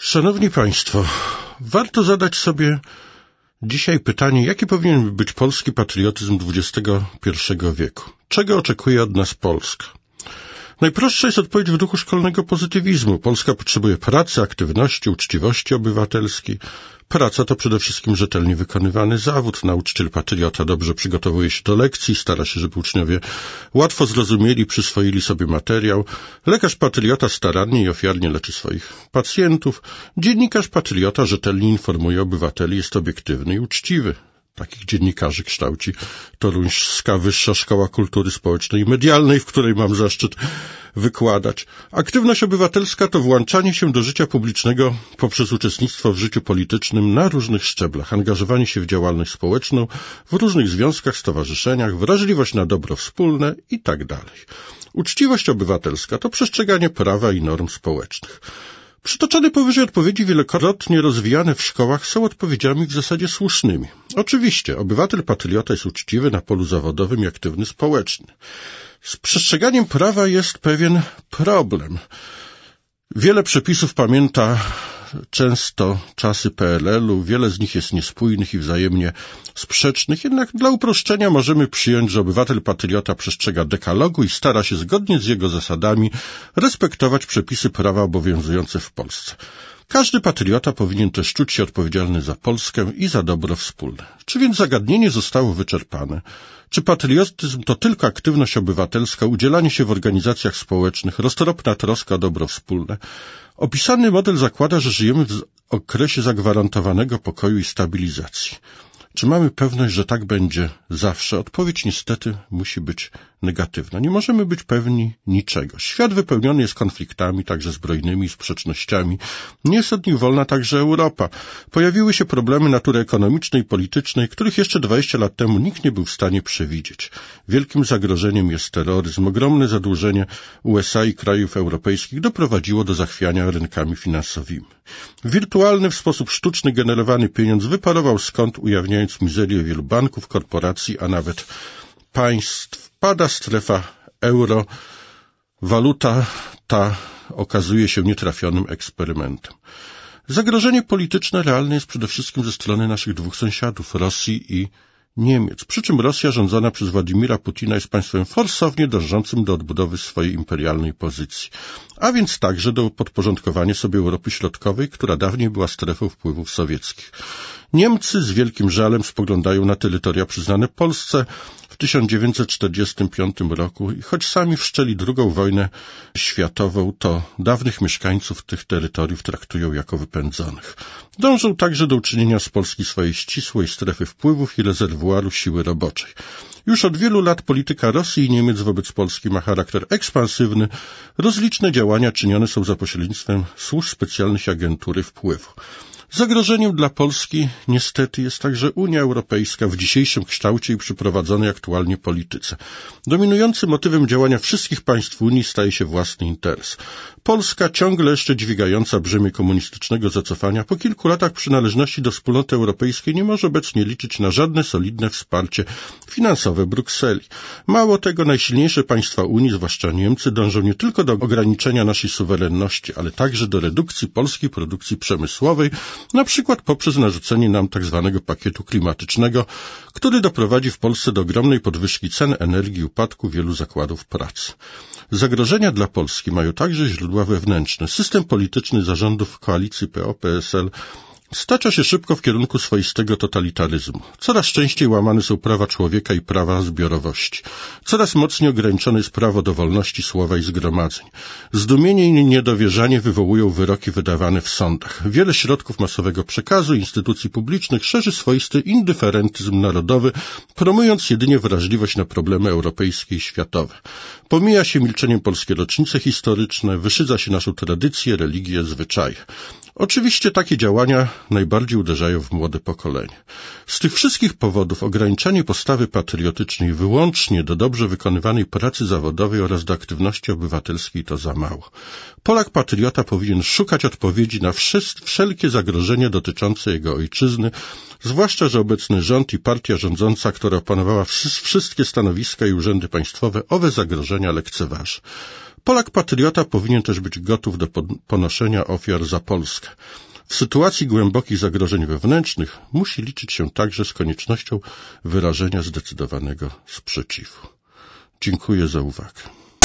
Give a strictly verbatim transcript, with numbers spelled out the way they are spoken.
Szanowni Państwo, warto zadać sobie dzisiaj pytanie, jaki powinien być polski patriotyzm dwudziestego pierwszego wieku? Czego oczekuje od nas Polska? Najprostsza jest odpowiedź w duchu szkolnego pozytywizmu. Polska potrzebuje pracy, aktywności, uczciwości obywatelskiej. Praca to przede wszystkim rzetelnie wykonywany zawód. Nauczyciel patriota dobrze przygotowuje się do lekcji, stara się, żeby uczniowie łatwo zrozumieli i przyswoili sobie materiał. Lekarz patriota starannie i ofiarnie leczy swoich pacjentów. Dziennikarz patriota rzetelnie informuje obywateli, jest obiektywny i uczciwy. Takich dziennikarzy kształci Toruńska Wyższa Szkoła Kultury Społecznej i Medialnej, w której mam zaszczyt wykładać. Aktywność obywatelska to włączanie się do życia publicznego poprzez uczestnictwo w życiu politycznym na różnych szczeblach, angażowanie się w działalność społeczną, w różnych związkach, stowarzyszeniach, wrażliwość na dobro wspólne i tak dalej. Uczciwość obywatelska to przestrzeganie prawa i norm społecznych. Przytoczone powyżej odpowiedzi wielokrotnie rozwijane w szkołach są odpowiedziami w zasadzie słusznymi. Oczywiście, obywatel patriota jest uczciwy na polu zawodowym i aktywny społecznie. Z przestrzeganiem prawa jest pewien problem. Wiele przepisów pamięta często czasy P L L-u, wiele z nich jest niespójnych i wzajemnie sprzecznych, jednak dla uproszczenia możemy przyjąć, że obywatel patriota przestrzega dekalogu i stara się zgodnie z jego zasadami respektować przepisy prawa obowiązujące w Polsce. Każdy patriota powinien też czuć się odpowiedzialny za Polskę i za dobro wspólne. Czy więc zagadnienie zostało wyczerpane? Czy patriotyzm to tylko aktywność obywatelska, udzielanie się w organizacjach społecznych, roztropna troska o dobro wspólne? Opisany model zakłada, że żyjemy w okresie zagwarantowanego pokoju i stabilizacji. Czy mamy pewność, że tak będzie zawsze? Odpowiedź niestety musi być negatywna. Nie możemy być pewni niczego. Świat wypełniony jest konfliktami, także zbrojnymi, sprzecznościami. Nie jest od nich wolna także Europa. Pojawiły się problemy natury ekonomicznej i politycznej, których jeszcze dwadzieścia lat temu nikt nie był w stanie przewidzieć. Wielkim zagrożeniem jest terroryzm. Ogromne zadłużenie U S A i krajów europejskich doprowadziło do zachwiania rynkami finansowymi. Wirtualny, w sposób sztuczny generowany pieniądz wyparował skąd, ujawniając mizerię wielu banków, korporacji, a nawet państw. Pada strefa euro. Waluta ta okazuje się nietrafionym eksperymentem. Zagrożenie polityczne realne jest przede wszystkim ze strony naszych dwóch sąsiadów, Rosji i Niemiec. Przy czym Rosja rządzona przez Władimira Putina jest państwem forsownie dążącym do odbudowy swojej imperialnej pozycji, a więc także do podporządkowania sobie Europy Środkowej, która dawniej była strefą wpływów sowieckich. Niemcy z wielkim żalem spoglądają na terytoria przyznane Polsce w tysiąc dziewięćset czterdziestym piątym roku i choć sami wszczęli drugą wojnę światową, to dawnych mieszkańców tych terytoriów traktują jako wypędzonych. Dążą także do uczynienia z Polski swojej ścisłej strefy wpływów i rezerwuaru siły roboczej. Już od wielu lat polityka Rosji i Niemiec wobec Polski ma charakter ekspansywny. Rozliczne działania czynione są za pośrednictwem służb specjalnych i agentury wpływu. Zagrożeniem dla Polski niestety jest także Unia Europejska w dzisiejszym kształcie i przy prowadzonej aktualnie polityce. Dominującym motywem działania wszystkich państw Unii staje się własny interes. Polska, ciągle jeszcze dźwigająca brzemię komunistycznego zacofania, po kilku latach przynależności do wspólnoty europejskiej nie może obecnie liczyć na żadne solidne wsparcie finansowe Brukseli. Mało tego, najsilniejsze państwa Unii, zwłaszcza Niemcy, dążą nie tylko do ograniczenia naszej suwerenności, ale także do redukcji polskiej produkcji przemysłowej, na przykład poprzez narzucenie nam tzw. pakietu klimatycznego, który doprowadzi w Polsce do ogromnej podwyżki cen energii i upadku wielu zakładów pracy. Zagrożenia dla Polski mają także źródła wewnętrzne. System polityczny zarządów koalicji P O P S L stacza się szybko w kierunku swoistego totalitaryzmu. Coraz częściej łamane są prawa człowieka i prawa zbiorowości. Coraz mocniej ograniczone jest prawo do wolności słowa i zgromadzeń. Zdumienie i niedowierzanie wywołują wyroki wydawane w sądach. Wiele środków masowego przekazu i instytucji publicznych szerzy swoisty indyferentyzm narodowy, promując jedynie wrażliwość na problemy europejskie i światowe. Pomija się milczeniem polskie rocznice historyczne, wyszydza się naszą tradycję, religię, zwyczaje. Oczywiście takie działania najbardziej uderzają w młode pokolenie. Z tych wszystkich powodów ograniczenie postawy patriotycznej wyłącznie do dobrze wykonywanej pracy zawodowej oraz do aktywności obywatelskiej to za mało. Polak patriota powinien szukać odpowiedzi na wszelkie zagrożenia dotyczące jego ojczyzny, zwłaszcza że obecny rząd i partia rządząca, która opanowała wszystkie stanowiska i urzędy państwowe, owe zagrożenia lekceważy. Polak patriota powinien też być gotów do ponoszenia ofiar za Polskę. W sytuacji głębokich zagrożeń wewnętrznych musi liczyć się także z koniecznością wyrażenia zdecydowanego sprzeciwu. Dziękuję za uwagę.